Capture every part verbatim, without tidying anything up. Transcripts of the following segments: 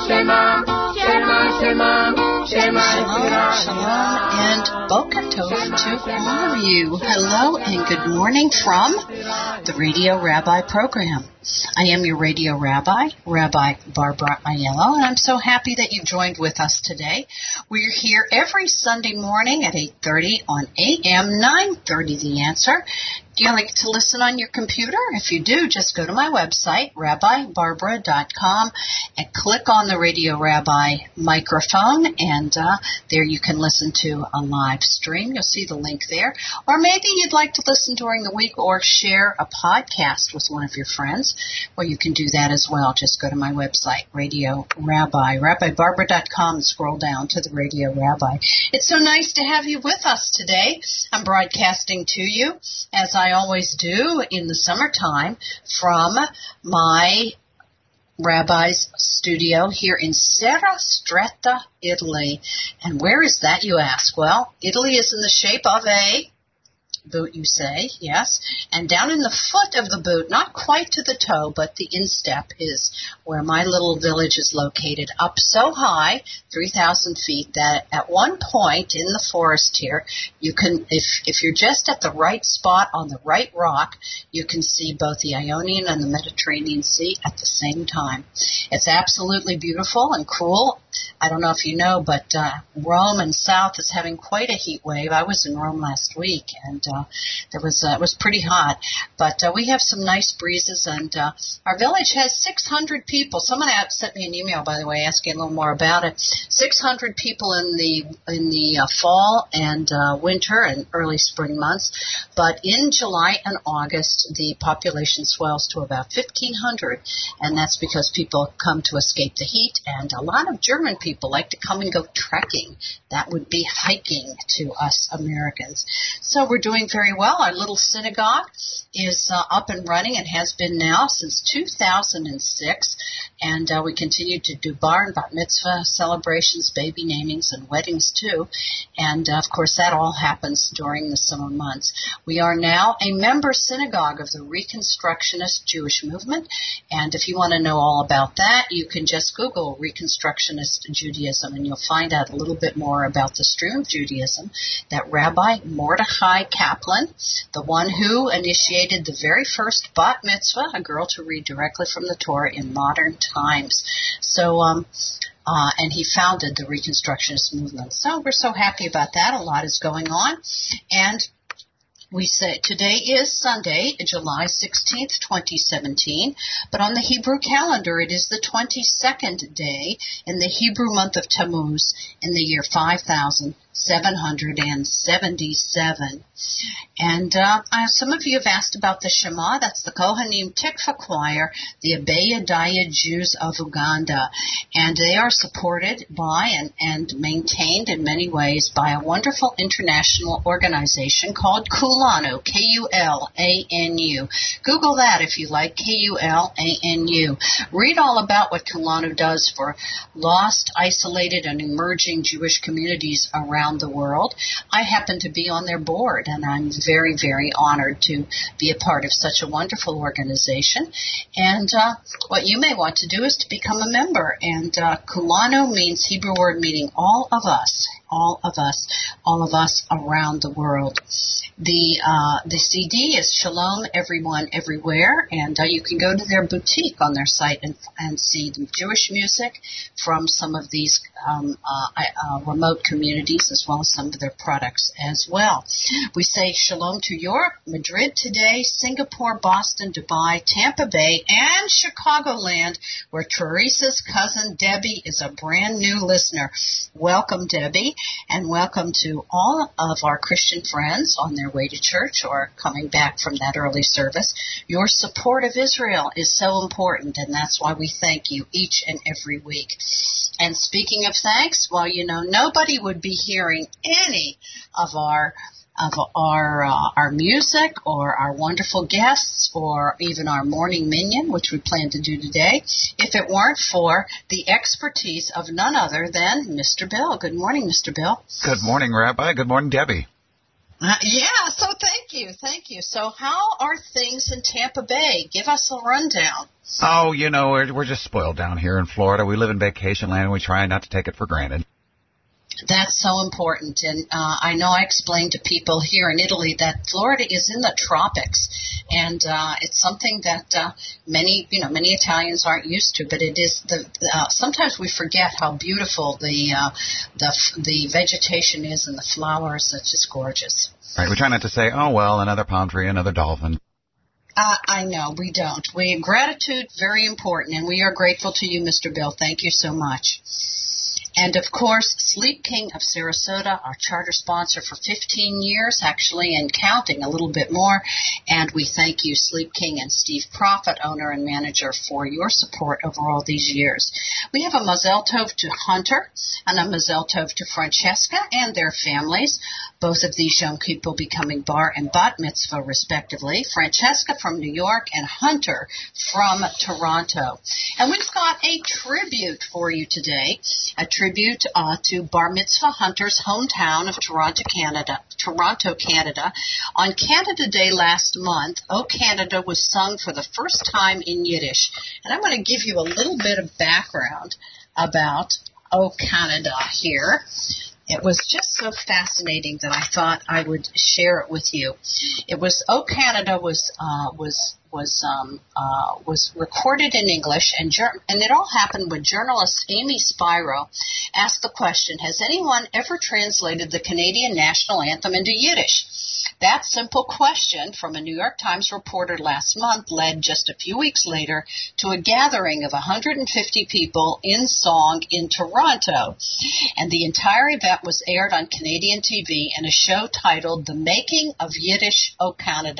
Shema, Shema, Shema, Shema, Shalom, shalom, and Boker Tov to all of you. Hello and good morning from the Radio Rabbi program. I am your Radio Rabbi, Rabbi Barbara Aiello, and I'm so happy that you joined with us today. We're here every Sunday morning at eight thirty on A M nine thirty The Answer. Do you like to listen on your computer? If you do, just go to my website, rabbi barbara dot com, and click on the Radio Rabbi microphone, and uh, there you can listen to a live stream. You'll see the link there. Or maybe you'd like to listen during the week or share a podcast with one of your friends. Well, you can do that as well. Just go to my website, Radio Rabbi, rabbi barbara dot com, and scroll down to the Radio Rabbi. It's so nice to have you with us today. I'm broadcasting to you, as I always do in the summertime, from my Rabbi's studio here in Serra Stretta, Italy. And where is that, you ask? Well, Italy is in the shape of a boot, you say, yes. And down in the foot of the boot, not quite to the toe, but the instep is where my little village is located, up so high, three thousand feet, that at one point in the forest here, you can, if if you're just at the right spot on the right rock, you can see both the Ionian and the Mediterranean Sea at the same time. It's absolutely beautiful and cool. I don't know if you know, but uh, Rome and South is having quite a heat wave. I was in Rome last week, and uh, there was uh, it was pretty hot. But uh, we have some nice breezes, and uh, our village has six hundred people. Someone sent me an email, by the way, asking a little more about it. six hundred people in the in the uh, fall and uh, winter and early spring months. But in July and August, the population swells to about fifteen hundred, and that's because people come to escape the heat, and a lot of German people like to come and go trekking. That would be hiking to us Americans. So we're doing very well. Our little synagogue is uh, up and running and has been now since two thousand six, and uh, we continue to do bar and bat mitzvah celebrations, baby namings, and weddings too. And uh, of course that all happens during the summer months. We are now a member synagogue of the Reconstructionist Jewish movement, and if you want to know all about that, you can just Google Reconstructionist Judaism, and you'll find out a little bit more about the stream of Judaism that Rabbi Mordechai Kaplan, the one who initiated the very first bat mitzvah, a girl to read directly from the Torah in modern times. So, um, uh, and he founded the Reconstructionist movement. So we're so happy about that. A lot is going on. And we say today is Sunday, July sixteenth, twenty seventeen, but on the Hebrew calendar it is the twenty-second day in the Hebrew month of Tammuz in the year five thousand seven hundred seventy-seven. And uh, some of you have asked about the Shema. That's the Kohanim Tikva Choir, the Abeyadaya Jews of Uganda. And they are supported by and, and maintained in many ways by a wonderful international organization called Kulanu, K U L A N U. Google that if you like, K U L A N U. Read all about what Kulanu does for lost, isolated, and emerging Jewish communities around the world. I happen to be on their board, and I'm very, very honored to be a part of such a wonderful organization. And uh, what you may want to do is to become a member. And uh, Kulanu means Hebrew word meaning all of us, all of us, all of us around the world. The uh, the C D is Shalom Everyone Everywhere, and uh, you can go to their boutique on their site and, and see the Jewish music from some of these um, uh, uh, remote communities, as well as some of their products as well. We say Shalom to Europe, Madrid today, Singapore, Boston, Dubai, Tampa Bay, and Chicagoland, where Teresa's cousin Debbie is a brand new listener. Welcome, Debbie, and welcome to all of our Christian friends on their way to church or coming back from that early service. Your support of Israel is so important, and that's why we thank you each and every week. And speaking of thanks, well, you know, nobody would be hearing any of our of our uh, our music or our wonderful guests or even our morning minyan, which we plan to do today, if it weren't for the expertise of none other than Mister Bill. Good morning, Mister Bill. Good morning, Rabbi. Good morning, Debbie. Uh, yeah, so thank you, thank you. So how are things in Tampa Bay? Give us a rundown. Oh, you know, we're, we're just spoiled down here in Florida. We live in vacation land, and we try not to take it for granted. That's so important, and uh, I know I explained to people here in Italy that Florida is in the tropics, and uh, it's something that uh, many, you know, many Italians aren't used to. But it is the uh, sometimes we forget how beautiful the uh, the the vegetation is and the flowers. It's just gorgeous. Right, we try not to say, oh well, another palm tree, another dolphin. Uh, I know, we don't. We gratitude very important, and we are grateful to you, Mister Bill. Thank you so much. And, of course, Sleep King of Sarasota, our charter sponsor for fifteen years, actually, and counting a little bit more. And we thank you, Sleep King and Steve Profit, owner and manager, for your support over all these years. We have a Mazel Tov to Hunter and a Mazel Tov to Francesca and their families, both of these young people becoming bar and bat mitzvah, respectively. Francesca from New York and Hunter from Toronto. And we've got a tribute for you today, a tribute uh, to Bar Mitzvah Hunter's hometown of Toronto, Canada. Toronto, Canada. On Canada Day last month, O Canada was sung for the first time in Yiddish. And I'm going to give you a little bit of background about O Canada here. It was just so fascinating that I thought I would share it with you. It was O Canada was uh, was was um, uh, was recorded in English, and ger- and it all happened when journalist Amy Spiro asked the question: has anyone ever translated the Canadian national anthem into Yiddish? That simple question from a New York Times reporter last month led just a few weeks later to a gathering of one hundred fifty people in song in Toronto. And the entire event was aired on Canadian T V in a show titled The Making of Yiddish O Canada.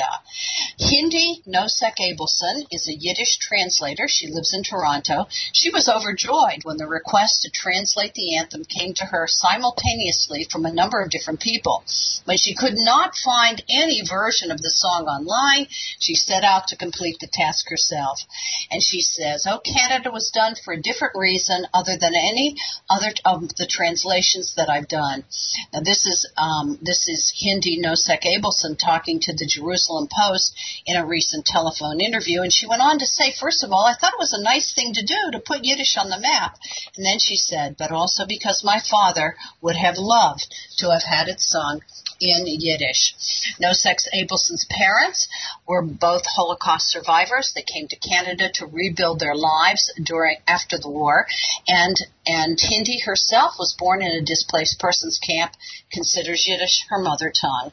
Hindi Nosek Abelson is a Yiddish translator. She lives in Toronto. She was overjoyed when the request to translate the anthem came to her simultaneously from a number of different people. When she could not find any version of the song online, she set out to complete the task herself. And she says, "Oh, Canada was done for a different reason other than any other of the translations that I've done." Now, this is um, this is Hindi Nosek Abelson talking to the Jerusalem Post in a recent telephone interview, and she went on to say, "First of all, I thought it was a nice thing to do to put Yiddish on the map." And then she said, "But also because my father would have loved to have had it sung in Yiddish." Nosek Abelson's parents were both Holocaust survivors. They came to Canada to rebuild their lives during after the war, and and Hindi herself was born in a displaced persons camp, considers Yiddish her mother tongue.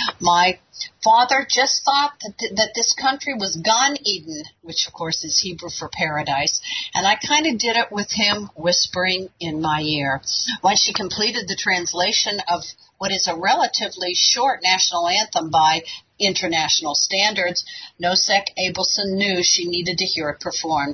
My father just thought that, th- that this country was Gan Eden, which of course is Hebrew for paradise, and I kind of did it with him whispering in my ear. When she completed the translation of what is a relatively short national anthem by international standards, Nosek Abelson knew she needed to hear it performed.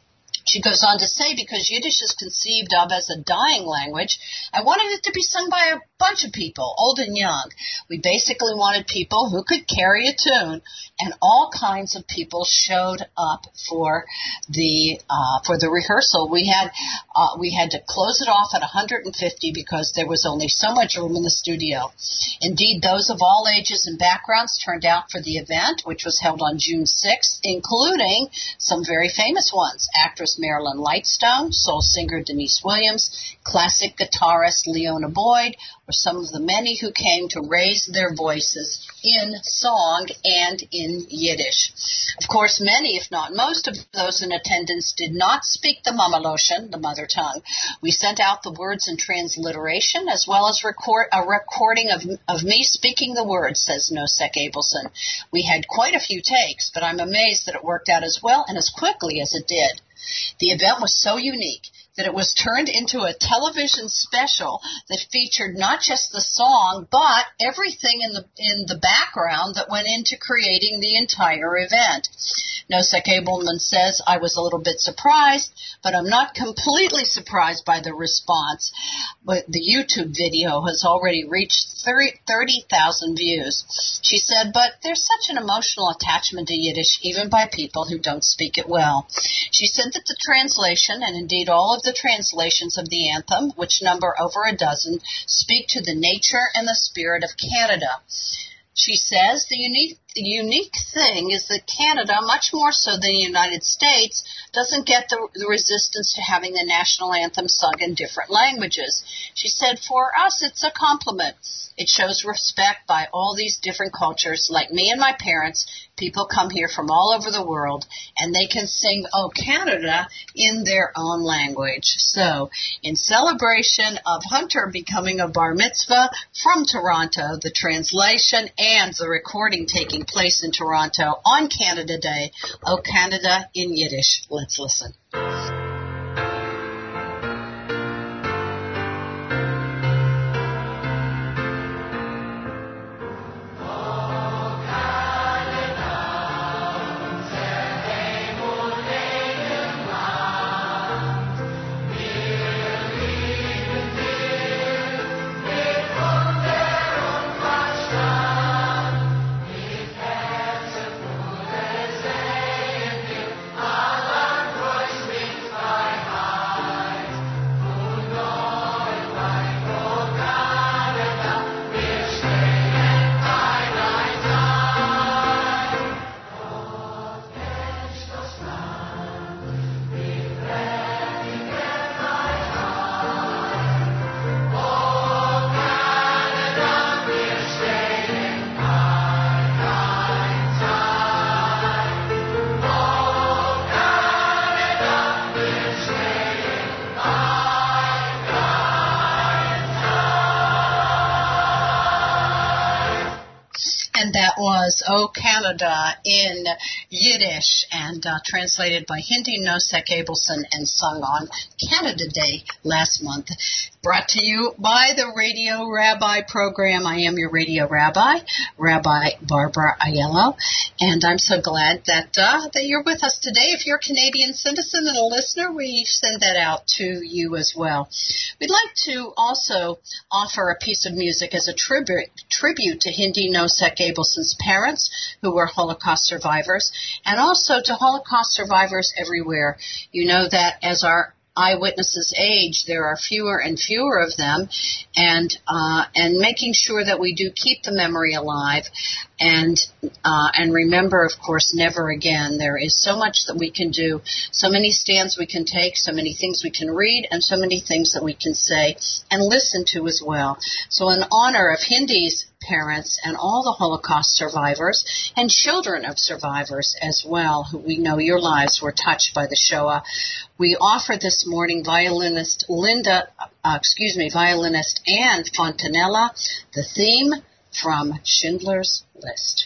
She goes on to say, because Yiddish is conceived of as a dying language, I wanted it to be sung by a bunch of people, old and young. We basically wanted people who could carry a tune, and all kinds of people showed up for the uh, for the rehearsal. We had uh, we had to close it off at one hundred fifty because there was only so much room in the studio. Indeed, those of all ages and backgrounds turned out for the event, which was held on June sixth, including some very famous ones: actress Marilyn Lightstone, soul singer Denise Williams, classic guitarist Leona Boyd, were some of the many who came to raise their voices in song and in Yiddish. Of course, many, if not most, of those in attendance did not speak the Mamaloshen, the mother tongue. We sent out the words in transliteration, as well as record, a recording of, of me speaking the words, says Nosek Abelson. We had quite a few takes, but I'm amazed that it worked out as well and as quickly as it did. The event was so unique that it was turned into a television special that featured not just the song, but everything in the in the background that went into creating the entire event. Nosek Abelman says, I was a little bit surprised, but I'm not completely surprised by the response. But the YouTube video has already reached thirty thousand views. She said, but there's such an emotional attachment to Yiddish, even by people who don't speak it well. She said that the translation, and indeed all of the the translations of the anthem, which number over a dozen, speak to the nature and the spirit of Canada. She says the unique, the unique thing is that Canada, much more so than the United States, doesn't get the, the resistance to having the national anthem sung in different languages. She said, for us, it's a compliment. It shows respect by all these different cultures. Like me and my parents, people come here from all over the world, and they can sing "Oh Canada" in their own language. So, in celebration of Hunter becoming a bar mitzvah from Toronto, the translation and the recording taking place in Toronto on Canada Day, "Oh Canada" in Yiddish. Let's listen. And that was "Oh Canada" in Yiddish and uh, translated by Hindi Nosek Abelson and sung on Canada Day last month. Brought to you by the Radio Rabbi program. I am your Radio Rabbi, Rabbi Barbara Aiello, and I'm so glad that uh, that you're with us today. If you're a Canadian citizen and a listener, we send that out to you as well. We'd like to also offer a piece of music as a tribute tribute to Hindi Nosek Abelson's parents, who were Holocaust survivors, and also to Holocaust survivors everywhere. You know that as our eyewitnesses age, there are fewer and fewer of them, and uh, and making sure that we do keep the memory alive, and uh, and remember, of course, never again. There is so much that we can do, so many stands we can take, so many things we can read, and so many things that we can say and listen to as well. So in honor of Hindi's parents and all the Holocaust survivors and children of survivors as well, who we know your lives were touched by the Shoah, we offer this morning violinist Linda, uh, excuse me, violinist Anne Fontanella, the theme from Schindler's List.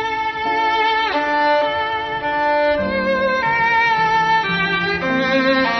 Thank you.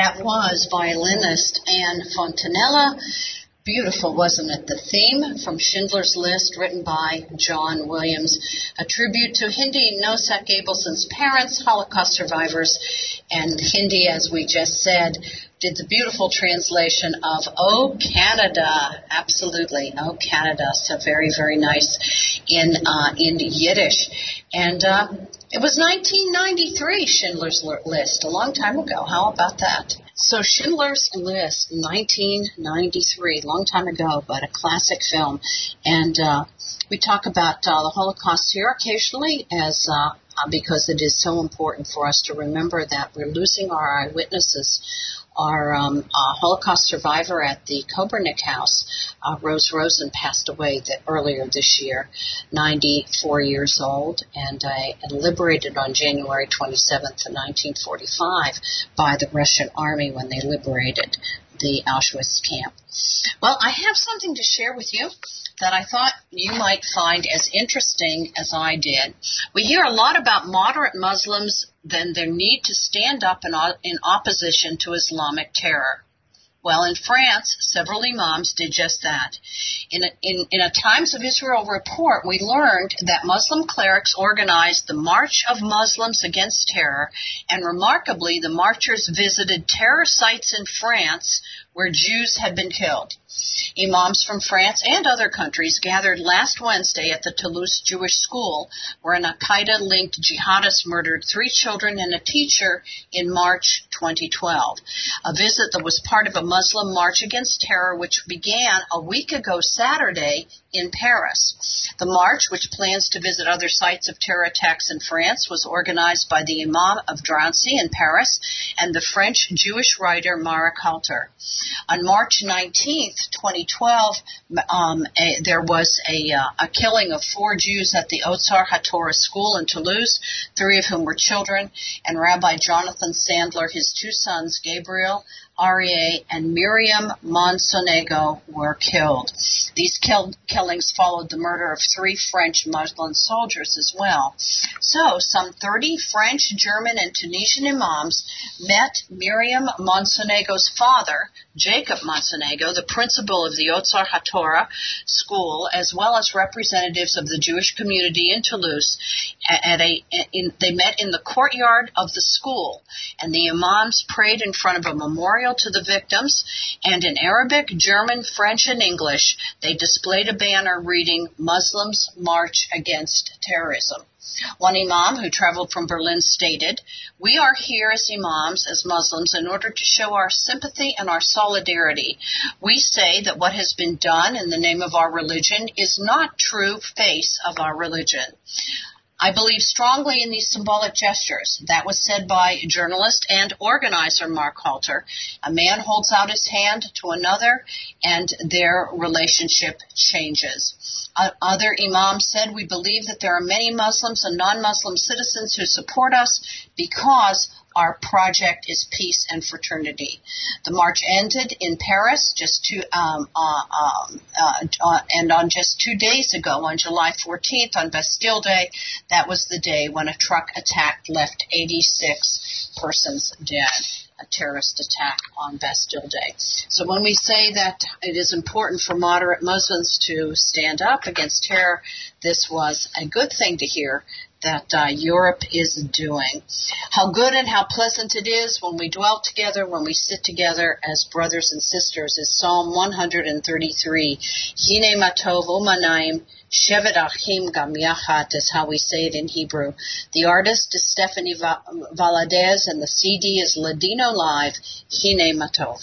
That was violinist Anne Fontanella. Beautiful, wasn't it? The theme from Schindler's List, written by John Williams, a tribute to Hindi Nosak Abelson's parents, Holocaust survivors, and Hindi, as we just said, did the beautiful translation of "Oh Canada," absolutely, "Oh Canada," so very, very nice in uh, in Yiddish, and uh, it was nineteen ninety-three. Schindler's List, a long time ago. How about that? So Schindler's List, nineteen ninety-three, long time ago, but a classic film, and uh, we talk about uh, the Holocaust here occasionally as. Uh, Uh, because it is so important for us to remember that we're losing our eyewitnesses. Our um, uh, Holocaust survivor at the Kobernik House, uh, Rose Rosen, passed away the, earlier this year, ninety-four years old, and uh, liberated on January twenty-seventh, nineteen forty-five, by the Russian army when they liberated the Auschwitz camp. Well, I have something to share with you that I thought you might find as interesting as I did. We hear a lot about moderate Muslims than their need to stand up in, in opposition to Islamic terror. Well, in France, several imams did just that. In a, in, in a Times of Israel report, we learned that Muslim clerics organized the March of Muslims Against Terror, and remarkably, the marchers visited terror sites in France where Jews had been killed. Imams from France and other countries gathered last Wednesday at the Toulouse Jewish School, where an al-Qaeda-linked jihadist murdered three children and a teacher in March twenty twelve. A visit that was part of a Muslim March Against Terror, which began a week ago Saturday in Paris. The march, which plans to visit other sites of terror attacks in France, was organized by the Imam of Drancy in Paris and the French Jewish writer Marek Halter. On March nineteenth, twenty twelve, um, a, there was a, uh, a killing of four Jews at the Otsar HaTorah school in Toulouse, three of whom were children, and Rabbi Jonathan Sandler, his two sons, Gabriel, Aryeh, and Miriam Monsonego, were killed. These kill- killings followed the murder of three French Muslim soldiers as well. So, some thirty French, German, and Tunisian imams met Miriam Monsonego's father, Jacob Monsonego, the principal of the Otsar HaTorah school, as well as representatives of the Jewish community in Toulouse. At a, in, they met in the courtyard of the school, and the imams prayed in front of a memorial to the victims, and in Arabic, German, French, and English, they displayed a banner reading, "Muslims March Against Terrorism." One imam who traveled from Berlin stated, "We are here as imams, as Muslims, in order to show our sympathy and our solidarity. We say that what has been done in the name of our religion is not true face of our religion. I believe strongly in these symbolic gestures." That was said by journalist and organizer Mark Halter. A man holds out his hand to another, and their relationship changes. Uh, other imams said, "We believe that there are many Muslims and non-Muslim citizens who support us because our project is peace and fraternity." The march ended in Paris just two, um, uh, um, uh, uh, and on just two days ago, on July fourteenth, on Bastille Day, that was the day when a truck attack left eighty-six persons dead. A terrorist attack on Bastille Day. So when we say that it is important for moderate Muslims to stand up against terror, this was a good thing to hear that uh, Europe is doing. How good and how pleasant it is when we dwell together, when we sit together as brothers and sisters, is Psalm one thirty-three. Hine matov umanaim shevet achim gam yachat is how we say it in Hebrew. The artist is Stephanie Valadez, and the C D is Ladino Live, Hine matov.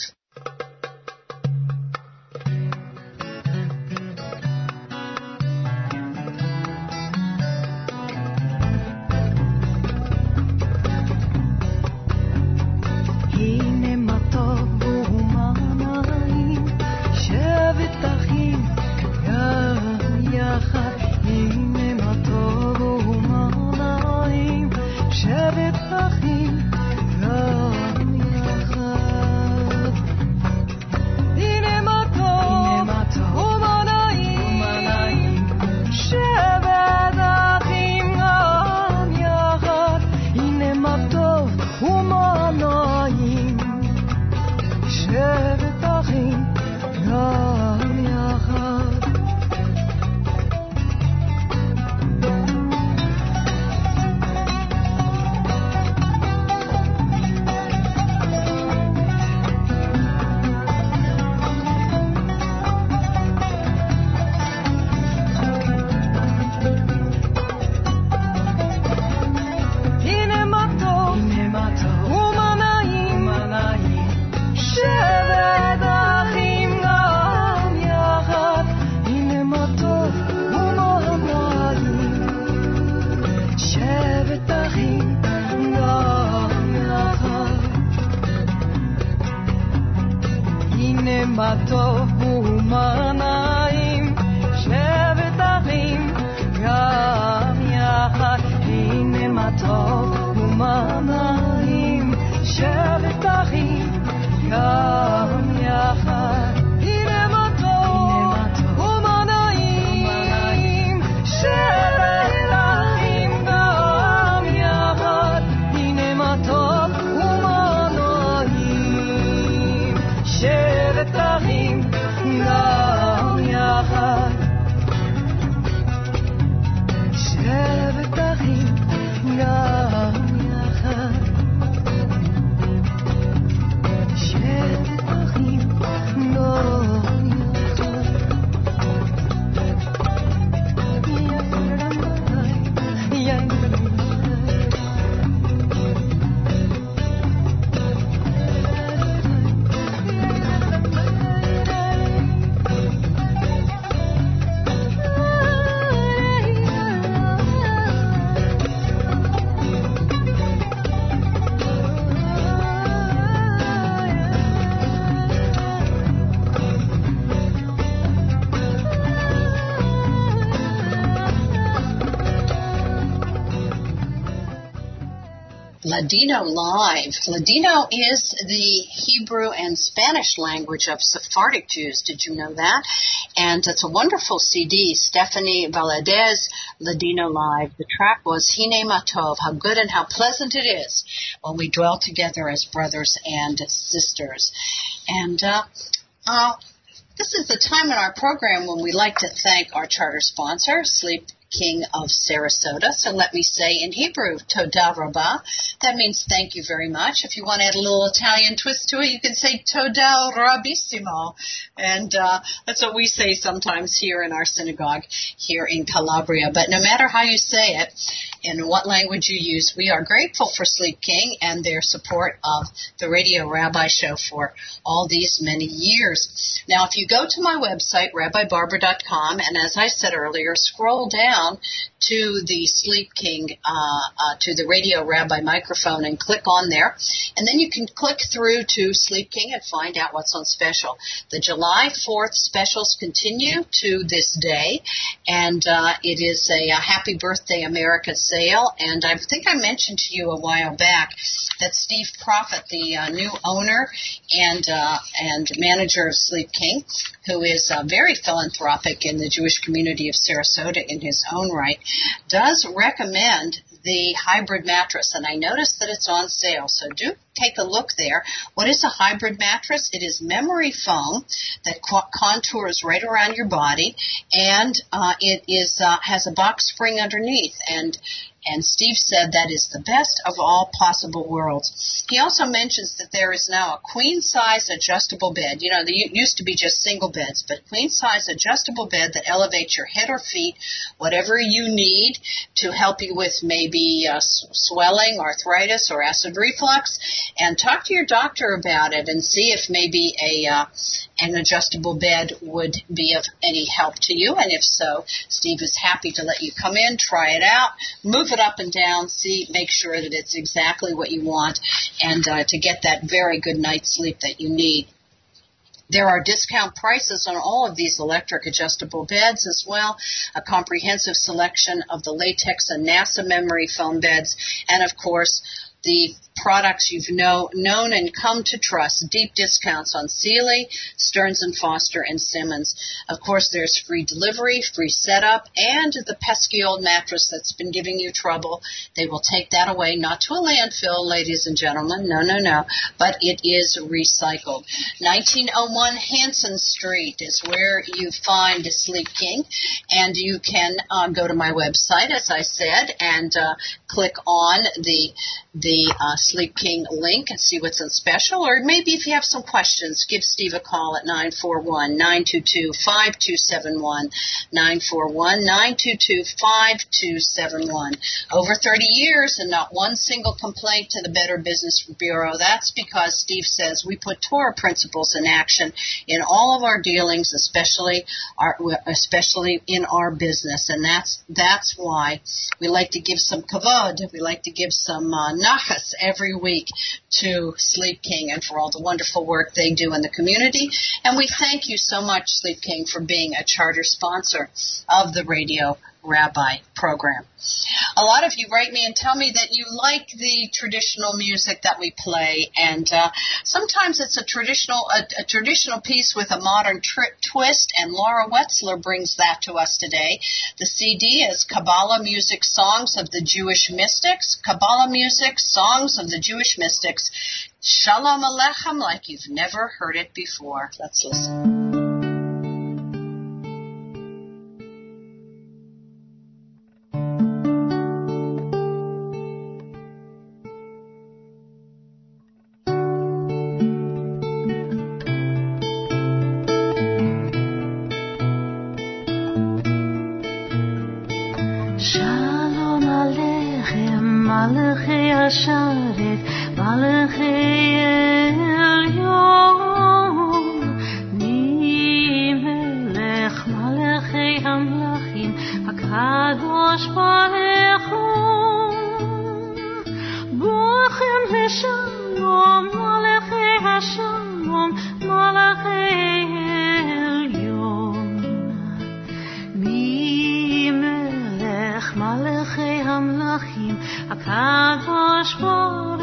Ladino Live. Ladino is the Hebrew and Spanish language of Sephardic Jews. Did you know that? And it's a wonderful C D. Stephanie Valadez, Ladino Live. The track was Hine Matov, how good and how pleasant it is when we dwell together as brothers and sisters. And uh, uh, this is the time in our program when we like to thank our charter sponsor, Sleep King of Sarasota. So let me say in Hebrew, Toda Rabah. That means thank you very much. If you want to add a little Italian twist to it, you can say Toda Rabissimo. And uh, that's what we say sometimes here in our synagogue here in Calabria. But no matter how you say it, in what language you use, we are grateful for Sleep King and their support of the Radio Rabbi Show for all these many years. Now, if you go to my website, rabbi barbara dot com, and as I said earlier, scroll down to the Sleep King, uh, uh, to the Radio Rabbi microphone and click on there. And then you can click through to Sleep King and find out what's on special. The July fourth specials continue to this day, and uh, it is a, a Happy Birthday America sale. And I think I mentioned to you a while back that Steve Prophet, the uh, new owner and uh, and manager of Sleep King, who is uh, very philanthropic in the Jewish community of Sarasota in his own right, does recommend the hybrid mattress, and I noticed that it's on sale, so do take a look there. What is a hybrid mattress? It is memory foam that contours right around your body, and uh, it is uh, has a box spring underneath, and And Steve said that is the best of all possible worlds. He also mentions that there is now a queen-size adjustable bed. You know, there used to be just single beds, but queen-size adjustable bed that elevates your head or feet, whatever you need to help you with maybe uh, swelling, arthritis, or acid reflux. And talk to your doctor about it and see if maybe a uh, an adjustable bed would be of any help to you. And if so, Steve is happy to let you come in, try it out, move it up and down, see, make sure that it's exactly what you want, and uh, to get that very good night's sleep that you need. There are discount prices on all of these electric adjustable beds as well, a comprehensive selection of the latex and NASA memory foam beds, and of course, the products you've know, known and come to trust. Deep discounts on Sealy, Stearns and Foster, and Simmons. Of course, there's free delivery, free setup, and the pesky old mattress that's been giving you trouble. They will take that away, not to a landfill, ladies and gentlemen. No, no, no. But it is recycled. nineteen oh one Hanson Street is where you find Sleep King. And you can uh, go to my website, as I said, and uh, click on the the uh, Sleep King link and see what's on special. Or maybe if you have some questions, give Steve a call at nine four one, nine two two, five two seven one, nine four one, nine two two, five two seven one. Over thirty years and not one single complaint to the Better Business Bureau. That's because Steve says we put Torah principles in action in all of our dealings, especially our, especially in our business. And that's that's why we like to give some kavod. We like to give some uh, nachas every week to Sleep King and for all the wonderful work they do in the community. And we thank you so much, Sleep King, for being a charter sponsor of the Radio Rabbi program. A lot of you write me and tell me that you like the traditional music that we play, and uh, sometimes it's a traditional a, a traditional piece with a modern tri- twist, and Laura Wetzler brings that to us today. The C D is Kabbalah Music Songs of the Jewish Mystics, Kabbalah Music Songs of the Jewish Mystics, Shalom Aleichem, like you've never heard it before. Let's listen. השרת מלאכי עליון מי מלך מלאכי המלכים הקדוש ברוך הוא ברוכים לשלום מלאכי השלום מלאכי עליון מי מלך מלאכי המלכים הקדוש ברוך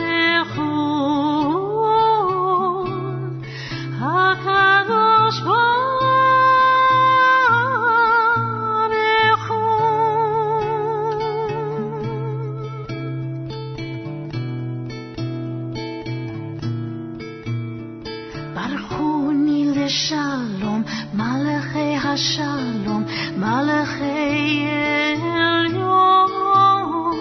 השלום, מלאכי עליון,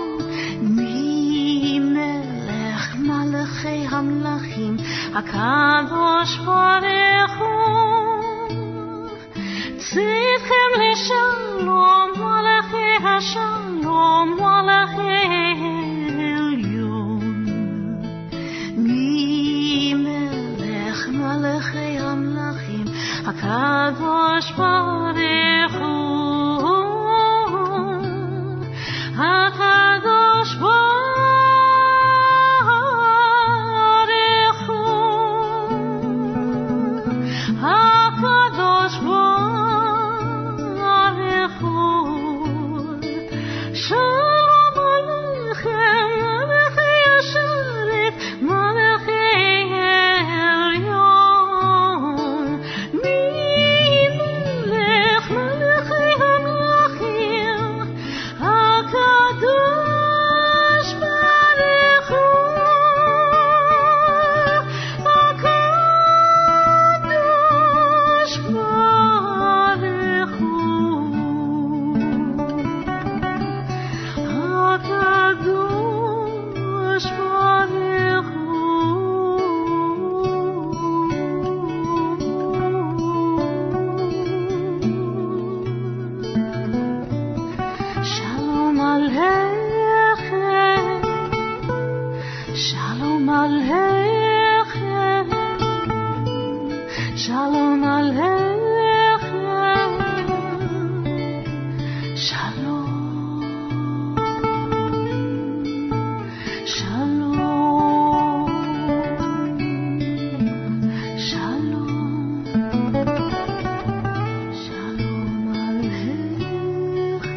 ממלך מלאכי המלכים, הקדוש ברוך הוא. צאתכם לשלום, מלאכי השלום, מלאכי עליון, ממלך מלאכי המלכים, הקדוש ברוך הוא, הקדוש ברוך הוא, הקדוש ברוך הוא. שלום עליכם, מלאכי השרת, מלאכי עליון, ממלך מלאכי המלכים, הקדוש ברוך הוא, הקדוש ברוך הוא, הקדוש ברוך הוא. שלום עליכם, שלום עליכם, שלום עליכם, שלום, שלום, שלום, שלום עליכם.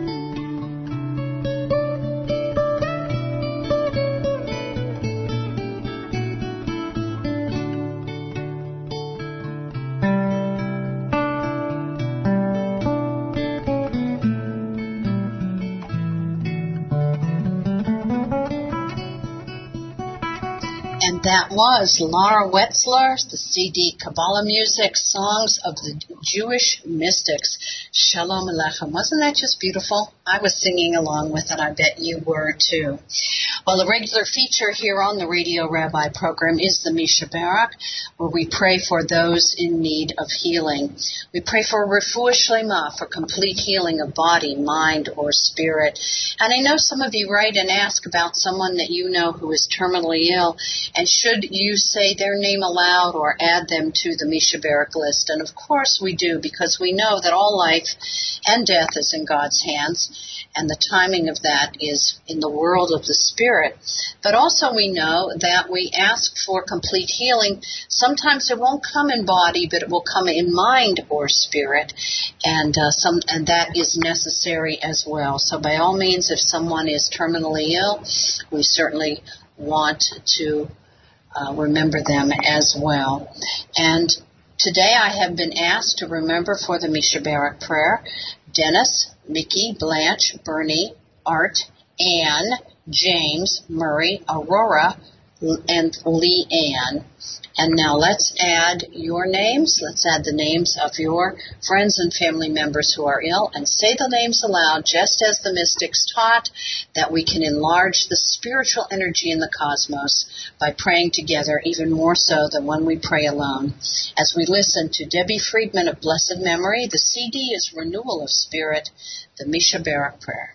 And that was Laura Wetzler, the C D Kabbalah Music, Songs of the Jewish Mystics. Shalom Aleichem. Wasn't that just beautiful? I was singing along with it. I bet you were too. Well, a regular feature here on the Radio Rabbi program is the Misha Barak, where we pray for those in need of healing. We pray for refuah shlema, for complete healing of body, mind, or spirit. And I know some of you write and ask about someone that you know who is terminally ill, and should you say their name aloud or add them to the Misha Barak list? And of course we do, because we know that all life and death is in God's hands, and the timing of that is in the world of the spirit. But also we know that we ask for complete healing. Sometimes it won't come in body, but it will come in mind or spirit, and uh, some and that is necessary as well. So by all means, if someone is terminally ill, we certainly want to uh, remember them as well. And today I have been asked to remember for the Misha Barak prayer Dennis, Mickey, Blanche, Bernie, Art, Anne, James, Murray, Aurora, and Lee Ann. And now let's add your names. Let's add the names of your friends and family members who are ill, and say the names aloud, just as the mystics taught, that we can enlarge the spiritual energy in the cosmos by praying together, even more so than when we pray alone. As we listen to Debbie Friedman of blessed memory, the C D is Renewal of Spirit, the Misha Barak prayer.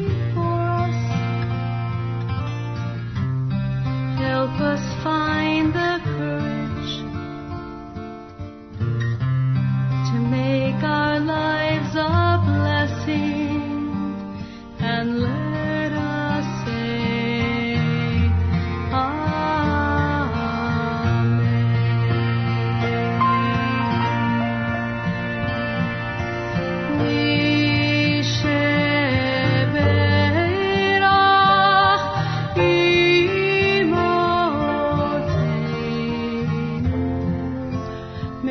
Help us find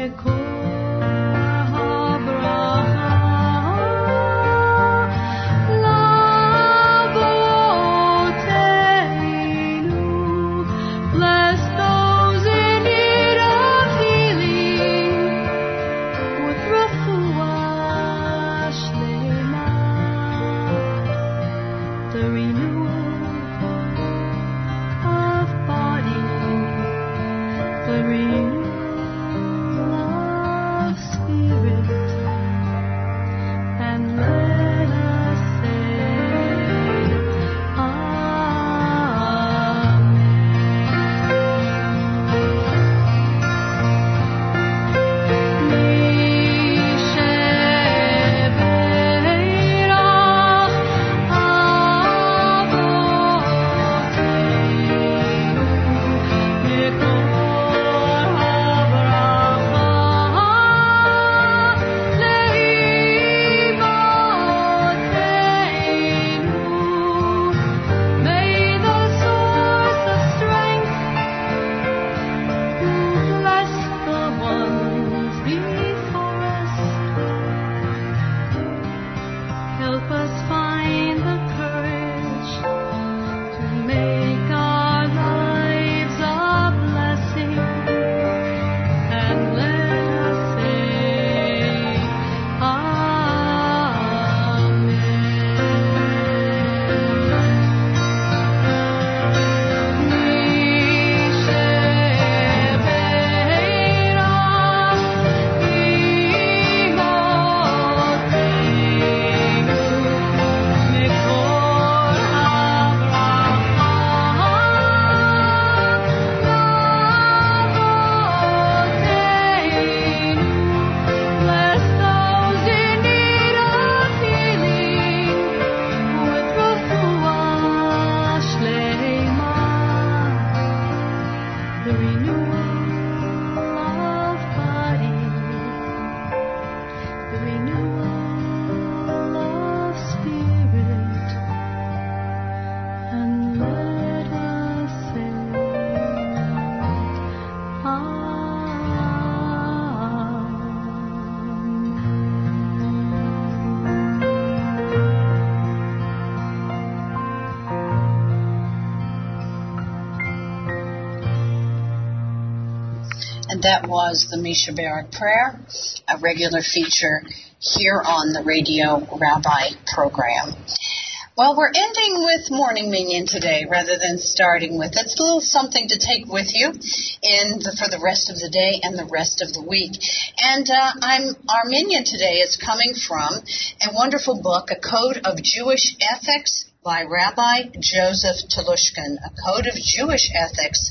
And that was the Misha Barrett Prayer, a regular feature here on the Radio Rabbi program. Well, we're ending with Morning Minyan today rather than starting with it. It's a little something to take with you in the, for the rest of the day and the rest of the week. And uh, I'm, our Minyan today is coming from a wonderful book, A Code of Jewish Ethics by Rabbi Joseph Telushkin, A Code of Jewish Ethics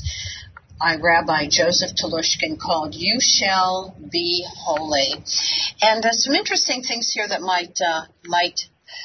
by Rabbi Joseph Telushkin, called You Shall Be Holy. And uh, some interesting things here that might uh, might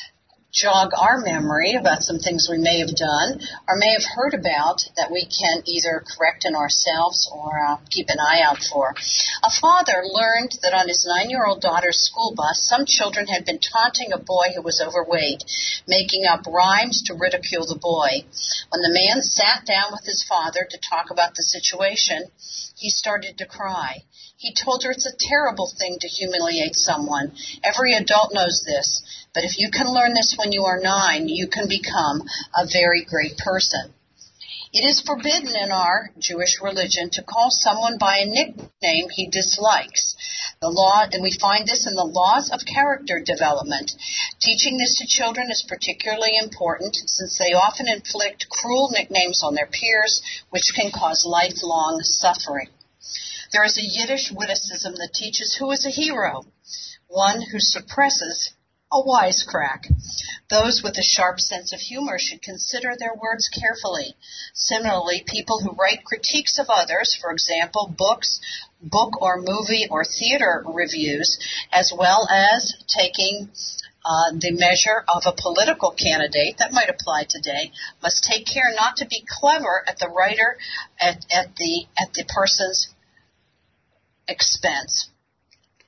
jog our memory about some things we may have done or may have heard about that we can either correct in ourselves or uh, keep an eye out for. A father learned that on his nine-year-old daughter's school bus, some children had been taunting a boy who was overweight, making up rhymes to ridicule the boy. When the man sat down with his father to talk about the situation, he started to cry. He told her it's a terrible thing to humiliate someone. Every adult knows this. But if you can learn this when you are nine, you can become a very great person. It is forbidden in our Jewish religion to call someone by a nickname he dislikes. The law, and we find this in the laws of character development. Teaching this to children is particularly important since they often inflict cruel nicknames on their peers, which can cause lifelong suffering. There is a Yiddish witticism that teaches who is a hero, one who suppresses a wisecrack. Those with a sharp sense of humor should consider their words carefully. Similarly, people who write critiques of others, for example, books, book or movie or theater reviews, as well as taking uh, the measure of a political candidate, that might apply today, must take care not to be clever at the writer, at, at the at the person's expense.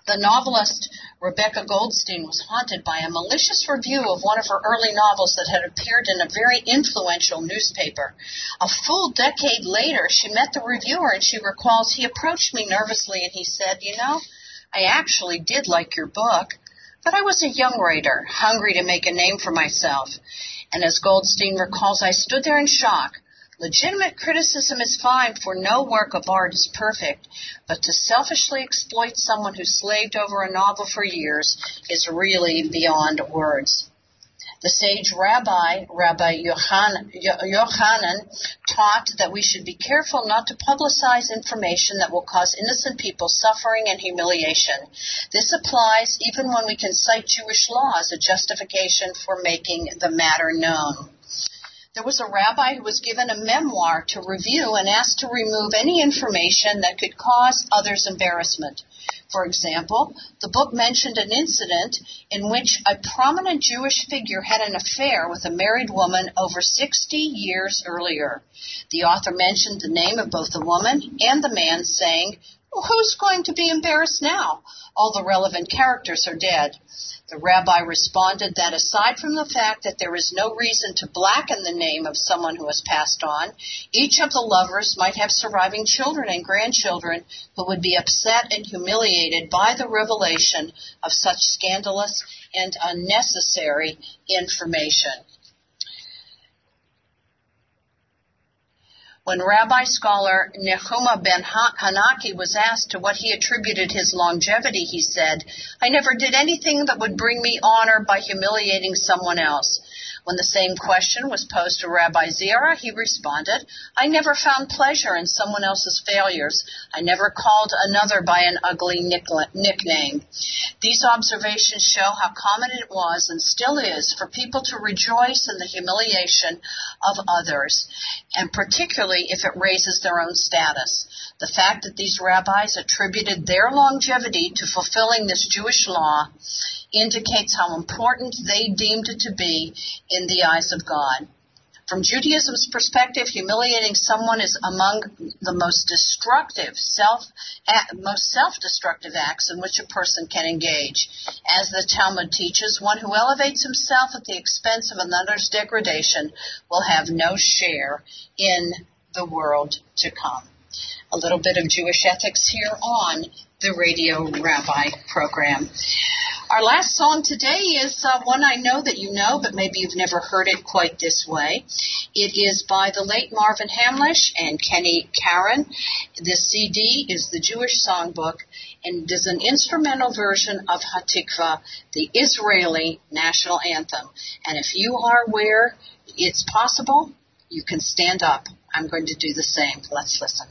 The novelist Rebecca Goldstein was haunted by a malicious review of one of her early novels that had appeared in a very influential newspaper. A full decade later, she met the reviewer, and she recalls, he approached me nervously and he said, "You know, I actually did like your book, but I was a young writer, hungry to make a name for myself." And as Goldstein recalls, "I stood there in shock. Legitimate criticism is fine, for no work of art is perfect, but to selfishly exploit someone who slaved over a novel for years is really beyond words." The sage rabbi, Rabbi Yochanan, Yochanan, taught that we should be careful not to publicize information that will cause innocent people suffering and humiliation. This applies even when we can cite Jewish law as a justification for making the matter known. There was a rabbi who was given a memoir to review and asked to remove any information that could cause others embarrassment. For example, the book mentioned an incident in which a prominent Jewish figure had an affair with a married woman over sixty years earlier. The author mentioned the name of both the woman and the man, saying, "Well, who's going to be embarrassed now? All the relevant characters are dead." The rabbi responded that aside from the fact that there is no reason to blacken the name of someone who has passed on, each of the lovers might have surviving children and grandchildren who would be upset and humiliated by the revelation of such scandalous and unnecessary information. When Rabbi scholar Nehuma ben Hanaki was asked to what he attributed his longevity, he said, "I never did anything that would bring me honor by humiliating someone else." When the same question was posed to Rabbi Zira, he responded, "I never found pleasure in someone else's failures. I never called another by an ugly nickname." These observations show how common it was and still is for people to rejoice in the humiliation of others, and particularly if it raises their own status. The fact that these rabbis attributed their longevity to fulfilling this Jewish law indicates how important they deemed it to be in the eyes of God. From Judaism's perspective, humiliating someone is among the most destructive, self, most self-destructive acts in which a person can engage. As the Talmud teaches, one who elevates himself at the expense of another's degradation will have no share in the world to come. A little bit of Jewish ethics here on the Radio Rabbi program. Our last song today is uh, one I know that you know, but maybe you've never heard it quite this way. It is by the late Marvin Hamlish and Kenny Karen. This C D is the Jewish Songbook, and it is an instrumental version of Hatikva, the Israeli national anthem. And if you are where it's possible, you can stand up. I'm going to do the same. Let's listen.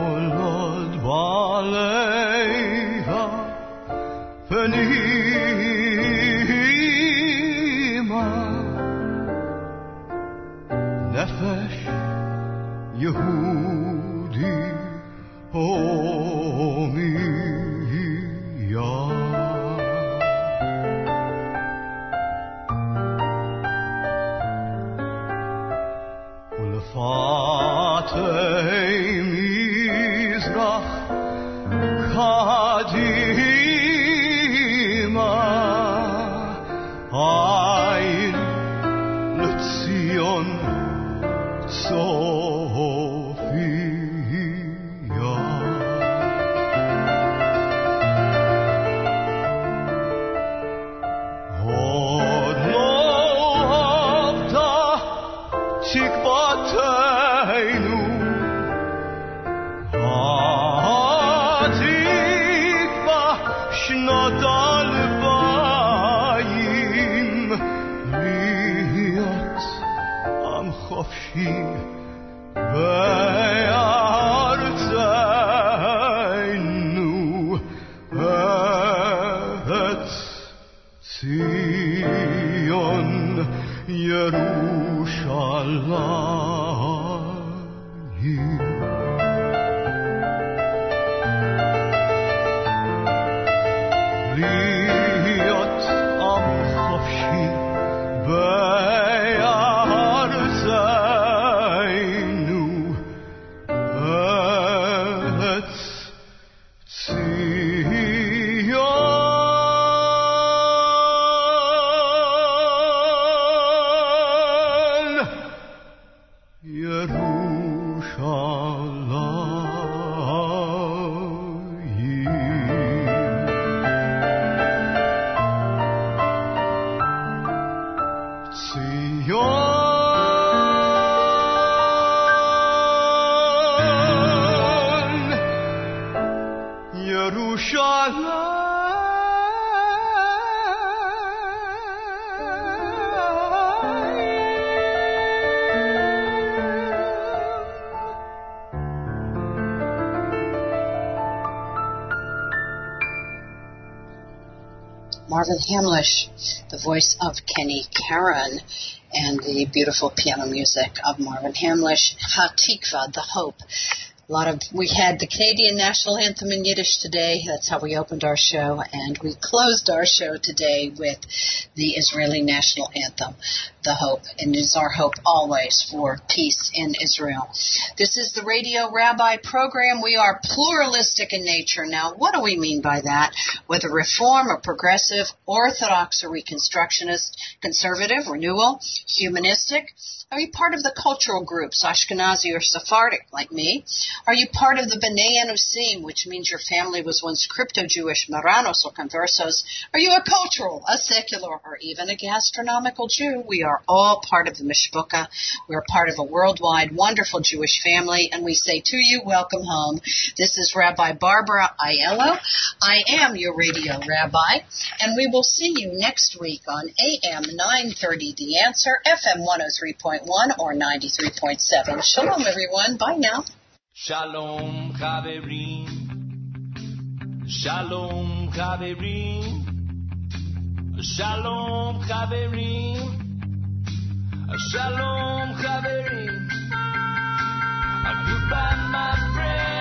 Veni Marvin Hamlisch, the voice of Kenny Karen, and the beautiful piano music of Marvin Hamlisch, Hatikva, the Hope. A lot of, we had the Canadian National Anthem in Yiddish today. That's how we opened our show, and we closed our show today with the Israeli National Anthem, the Hope. And it is our hope always for peace in Israel. This is the Radio Rabbi program. We are pluralistic in nature. Now, what do we mean by that? Whether Reform or Progressive, Orthodox or Reconstructionist, Conservative, Renewal, Humanistic. Are you part of the cultural groups, Ashkenazi or Sephardic, like me? Are you part of the B'nai Anusim, which means your family was once crypto-Jewish, Maranos or Conversos? Are you a cultural, a secular, or even a gastronomical Jew? We are all part of the Mishpucha. We're part of a worldwide, wonderful Jewish family, and we say to you, welcome home. This is Rabbi Barbara Aiello. I am your radio rabbi, and we will see you next week on A M nine thirty The Answer, F M one oh three point one or ninety-three point seven. Shalom, everyone. Bye now. Shalom, Chaverim. Shalom, Chaverim. Shalom, Chaverim. Shalom, Chaverim. Goodbye, my friend.